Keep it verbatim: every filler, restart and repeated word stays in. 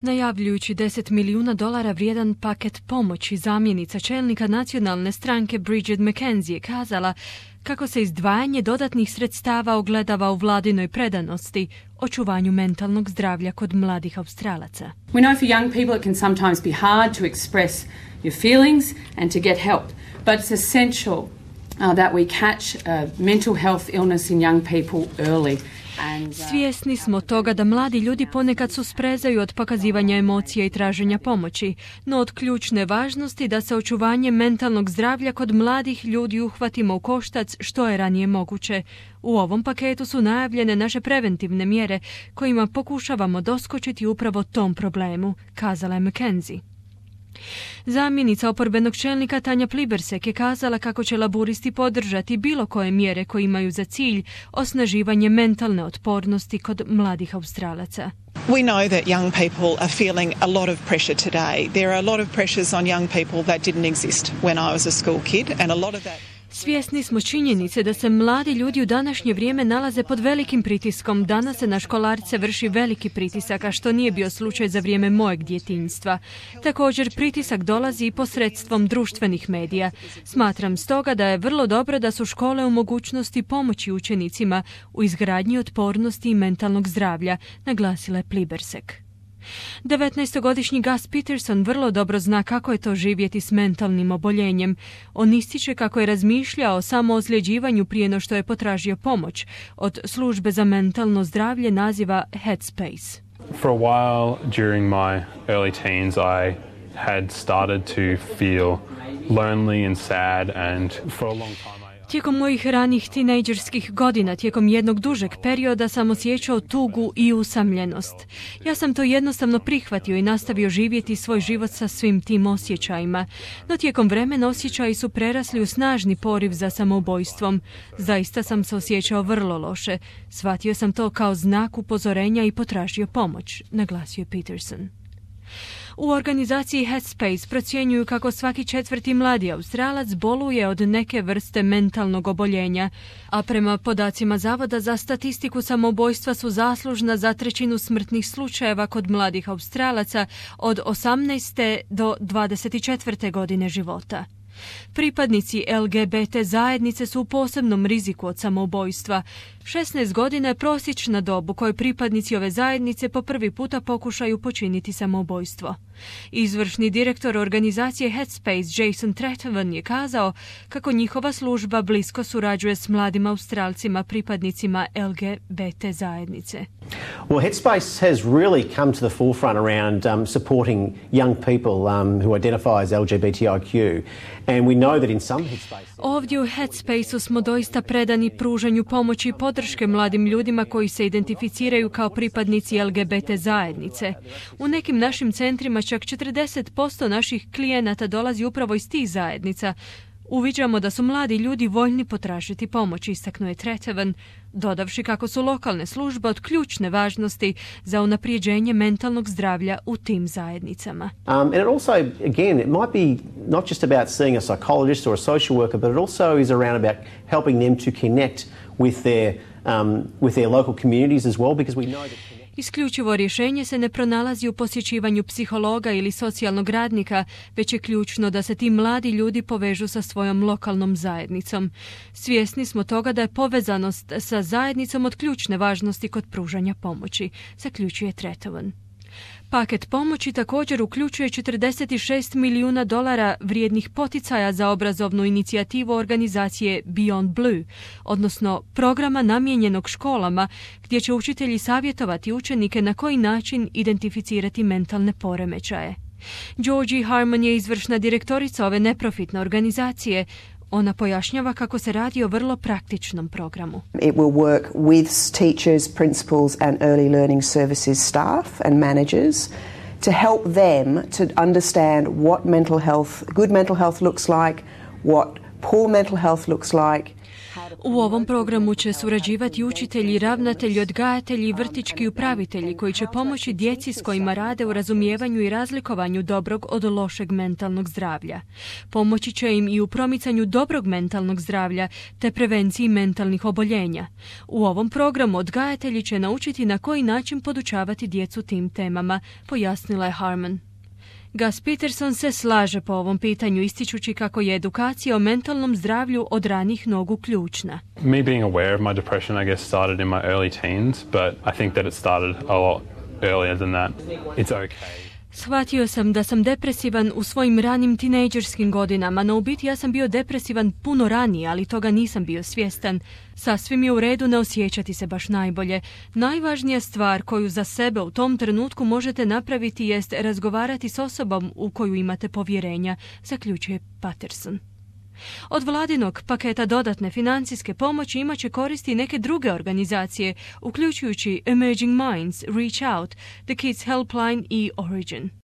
Najavljujući deset milijuna dolara vrijedan paket pomoći, zamjenica čelnika nacionalne stranke Bridget McKenzie je kazala kako se izdvajanje dodatnih sredstava ogledava u vladinoj predanosti očuvanju mentalnog zdravlja kod mladih Australaca. We know for young people it can sometimes be hard to express your feelings and to get help, but it's essential uh, that we catch uh, mental health illness in young people early. Svjesni smo toga da mladi ljudi ponekad susprezaju od pokazivanja emocija i traženja pomoći, no od ključne važnosti da se očuvanje mentalnog zdravlja kod mladih ljudi uhvatimo u koštac što je ranije moguće. U ovom paketu su najavljene naše preventivne mjere kojima pokušavamo doskočiti upravo tom problemu, kazala je McKenzie. Zamjenica oporbenog čelnika Tanja Plibersek je kazala kako će laburisti podržati bilo koje mjere koje imaju za cilj osnaživanje mentalne otpornosti kod mladih Australaca. We know that young people are feeling a lot of pressure today. There are a lot of pressures on young people that didn't exist when I was a school kid, and a lot of that. Svjesni smo činjenice da se mladi ljudi u današnje vrijeme nalaze pod velikim pritiskom. Danas se na školarce vrši veliki pritisak, a što nije bio slučaj za vrijeme mojeg djetinjstva. Također, pritisak dolazi i posredstvom društvenih medija. Smatram stoga da je vrlo dobro da su škole u mogućnosti pomoći učenicima u izgradnji otpornosti i mentalnog zdravlja, naglasila je Plibersek. devetnaestogodišnji Gus Peterson vrlo dobro zna kako je to živjeti s mentalnim oboljenjem. On ističe kako je razmišljao o samoozljeđivanju prije no što je potražio pomoć od službe za mentalno zdravlje naziva Headspace. For a while during my early teens I had started to feel lonely and sad, and for a long time Tijekom mojih ranih tinejdžerskih godina, tijekom jednog dužeg perioda sam osjećao tugu i usamljenost. Ja sam to jednostavno prihvatio i nastavio živjeti svoj život sa svim tim osjećajima. No tijekom vremena osjećaji su prerasli u snažni poriv za samoubojstvom. Zaista sam se osjećao vrlo loše. Shvatio sam to kao znak upozorenja i potražio pomoć, naglasio je Peterson. U organizaciji Headspace procjenjuju kako svaki četvrti mladi Australac boluje od neke vrste mentalnog oboljenja, a prema podacima Zavoda za statistiku samoubojstva su zaslužna za trećinu smrtnih slučajeva kod mladih Australaca od osamnaeste do dvadeset četvrte godine života. Pripadnici L G B T zajednice su u posebnom riziku od samoubojstva. šesnaest godina je prosječna dob u kojoj pripadnici ove zajednice po prvi puta pokušaju počiniti samoubojstvo. Izvršni direktor organizacije Headspace Jason Trethven je kazao kako njihova služba blisko surađuje s mladim Australcima pripadnicima L G B T zajednice. Well, Headspace has really come to the forefront around um, supporting young people um, who identify as L G B T I Q, and we know that in some Headspace... Ovdje u Headspaceu smo doista predani pružanju pomoći i podrške mladim ljudima koji se identificiraju kao pripadnici L G B T zajednice. U nekim našim centrima čak četrdeset posto naših klijenata dolazi upravo iz tih zajednica. Uviđamo da su mladi ljudi voljni potražiti pomoć, istaknuo je Trethven, dodavši kako su lokalne službe od ključne važnosti za unaprijeđenje mentalnog zdravlja u tim zajednicama. Um, and it also, again, it might be not just about seeing a psychologist or a social worker, but it also is around about helping them to connect with their, um, with their local communities as well, because we know that... Isključivo rješenje se ne pronalazi u posjećivanju psihologa ili socijalnog radnika, već je ključno da se ti mladi ljudi povežu sa svojom lokalnom zajednicom. Svjesni smo toga da je povezanost sa zajednicom od ključne važnosti kod pružanja pomoći, zaključuje Trethven. Paket pomoći također uključuje četrdeset šest milijuna dolara vrijednih poticaja za obrazovnu inicijativu organizacije Beyond Blue, odnosno programa namijenjenog školama gdje će učitelji savjetovati učenike na koji način identificirati mentalne poremećaje. Georgie Harmon je izvršna direktorica ove neprofitne organizacije. Ona pojašnjava kako se radi o vrlo praktičnom programu. It will work with teachers, principals and early learning services staff and managers to help them to understand what mental health, good mental health looks like, what poor mental health looks like. U ovom programu će surađivati učitelji, ravnatelji, odgajatelji i vrtićki upravitelji koji će pomoći djeci s kojima rade u razumijevanju i razlikovanju dobrog od lošeg mentalnog zdravlja. Pomoći će im i u promicanju dobrog mentalnog zdravlja te prevenciji mentalnih oboljenja. U ovom programu odgajatelji će naučiti na koji način podučavati djecu tim temama, pojasnila je Harmon. Gus Peterson se slaže po ovom pitanju, ističući kako je edukacija o mentalnom zdravlju od ranih nogu ključna. Me being aware of my depression, I guess, started in my early teens, but I think that it started a lot earlier than that. It's okay. Shvatio sam da sam depresivan u svojim ranim tinejdžerskim godinama, no u biti ja sam bio depresivan puno ranije, ali toga nisam bio svjestan. Sasvim je u redu ne osjećati se baš najbolje. Najvažnija stvar koju za sebe u tom trenutku možete napraviti jest razgovarati s osobom u koju imate povjerenja, zaključuje Patterson. Od vladinog paketa dodatne financijske pomoći imat će koristi neke druge organizacije, uključujući Emerging Minds, Reach Out, The Kids Helpline i Origin.